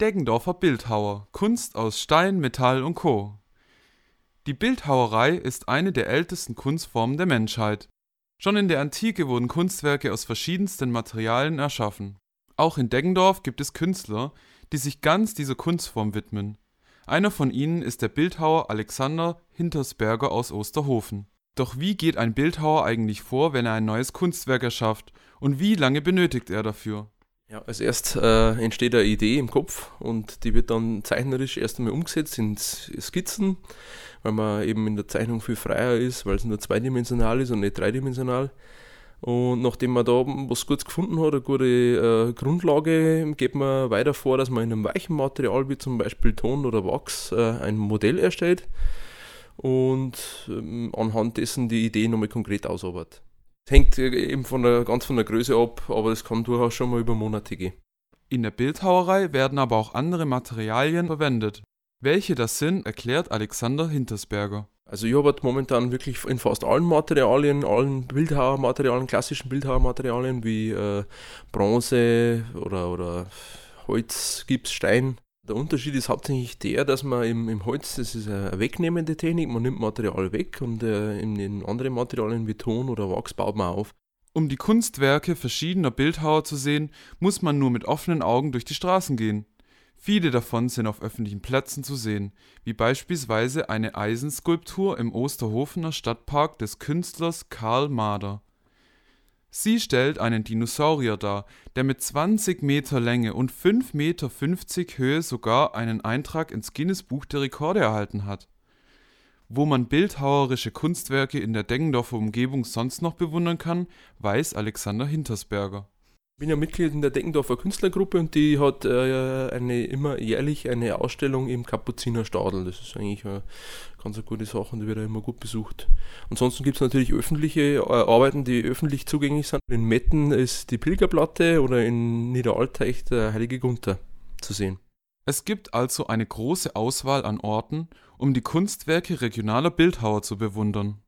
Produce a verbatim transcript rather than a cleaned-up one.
Deggendorfer Bildhauer, Kunst aus Stein, Metall und Co. Die Bildhauerei ist eine der ältesten Kunstformen der Menschheit. Schon in der Antike wurden Kunstwerke aus verschiedensten Materialien erschaffen. Auch in Deggendorf gibt es Künstler, die sich ganz dieser Kunstform widmen. Einer von ihnen ist der Bildhauer Alexander Hintersberger aus Osterhofen. Doch wie geht ein Bildhauer eigentlich vor, wenn er ein neues Kunstwerk erschafft, und wie lange benötigt er dafür? Ja, als erst äh, entsteht eine Idee im Kopf und die wird dann zeichnerisch erst einmal umgesetzt in Skizzen, weil man eben in der Zeichnung viel freier ist, weil es nur zweidimensional ist und nicht dreidimensional. Und nachdem man da was Gutes gefunden hat, eine gute äh, Grundlage, geht man weiter vor, dass man in einem weichen Material wie zum Beispiel Ton oder Wachs äh, ein Modell erstellt und ähm, anhand dessen die Idee nochmal konkret ausarbeitet. Das hängt eben von der, ganz von der Größe ab, aber das kann durchaus schon mal über Monate gehen. In der Bildhauerei werden aber auch andere Materialien verwendet. Welche das sind, erklärt Alexander Hintersberger. Also ich arbeite momentan wirklich in fast allen Materialien, allen Bildhauermaterialien, klassischen Bildhauermaterialien wie äh, Bronze oder, oder Holz, Gips, Stein. Der Unterschied ist hauptsächlich der, dass man im, im Holz, das ist eine wegnehmende Technik, man nimmt Material weg und äh, in, in anderen Materialien wie Ton oder Wachs baut man auf. Um die Kunstwerke verschiedener Bildhauer zu sehen, muss man nur mit offenen Augen durch die Straßen gehen. Viele davon sind auf öffentlichen Plätzen zu sehen, wie beispielsweise eine Eisenskulptur im Osterhofener Stadtpark des Künstlers Karl Mader. Sie stellt einen Dinosaurier dar, der mit zwanzig Meter Länge und fünf Meter fünfzig Höhe sogar einen Eintrag ins Guinness-Buch der Rekorde erhalten hat. Wo man bildhauerische Kunstwerke in der Deggendorfer Umgebung sonst noch bewundern kann, weiß Alexander Hintersberger. Ich bin ja Mitglied in der Deggendorfer Künstlergruppe und die hat äh, eine, immer jährlich eine Ausstellung im Kapuzinerstadel. Das ist eigentlich eine ganz eine gute Sache und die wird ja immer gut besucht. Ansonsten gibt es natürlich öffentliche äh, Arbeiten, die öffentlich zugänglich sind. In Metten ist die Pilgerplatte oder in Niederalteich der Heilige Gunther zu sehen. Es gibt also eine große Auswahl an Orten, um die Kunstwerke regionaler Bildhauer zu bewundern.